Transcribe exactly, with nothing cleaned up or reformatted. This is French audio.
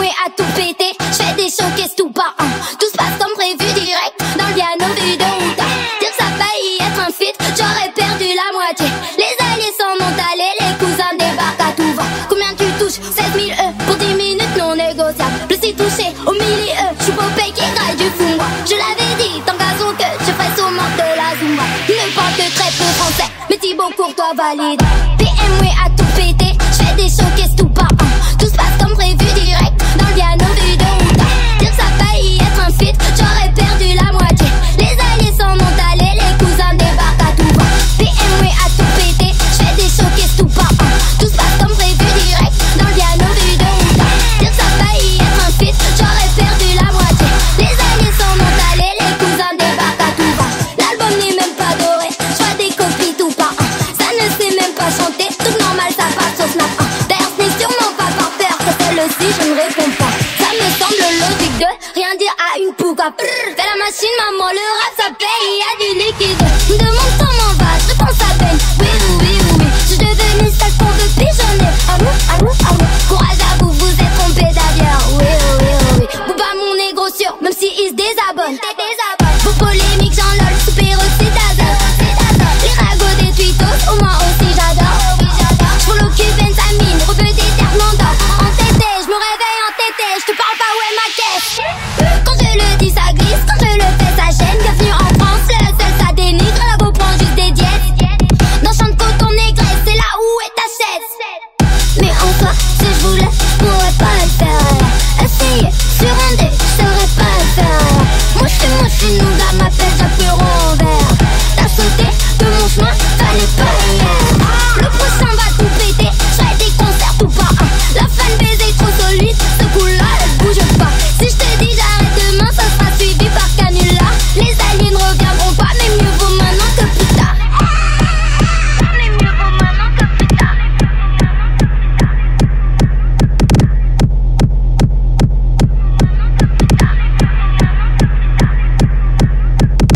M W a tout pété. J'fais des showcases tout par un. Tout se passe comme prévu direct dans le piano vu de route. Dire que ça failli être un feat, j'aurais perdu la moitié. Les alliés s'en ont allés, les cousins débarquent à tout vent. Combien tu touches? seize mille E pour dix minutes non négociables. Plus si touché au milieu, j'suis Popeye qui graille du fou. Je l'avais dit, tant gazon que je ferais sur mort de la Zumba. Ne parle que très peu français, mais Thibaut Courtois valide. P M W a tout pété, j'fais des showcases tout par un. Tout se passe comme prévu direct dans le piano vu de route. Dire que ça failli être un feat, j'aurais perdu la moitié. Les alliés s'en ont allés, les cousins débarquent à tout vent. P M W a tout pété, j'fais des showcases tout par un. Tout se passe comme prévu direct dans le piano vu de route. Dire que ça failli être un feat, j'aurais perdu la moitié. Les alliés s'en ont allés, les cousins débarquent à tout vent. L'album n'est même pas doré, j'fais des copies tout par un. Ça ne sait même pas chanter, tout normal ça passe au snap un. D'ailleurs ce n'est sûrement pas par peur que celle-ci je ne réponds pas. Ça me semble logique de rien dire à une pouca. Fais la machine maman, le rap ça paye, y'a du liquide. Me demande comment